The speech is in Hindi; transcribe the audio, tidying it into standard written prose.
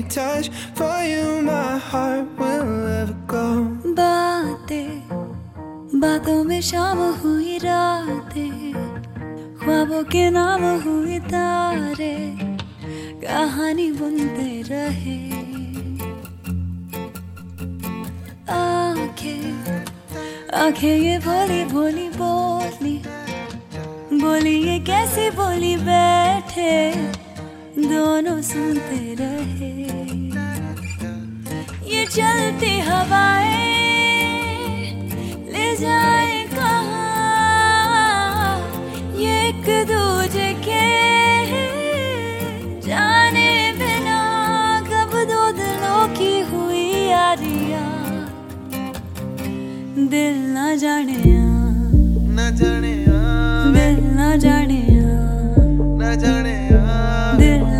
touch. For you my heart will never go. बातों में शाम हुई रातें, ख्वाबों के नाम हुए तारे, कहानी बुनते रहे। आंखें ये भोली भोली बोली ये कैसी बोली, बैठे दोनों सुनते रहे। ये चलती हवाएं ले जाए कहाँ, ये एक दूजे के जाने बिना कब दो दिलों की हुई यारियां। दिल ना जाने दिल ना जाने ना जाने दिल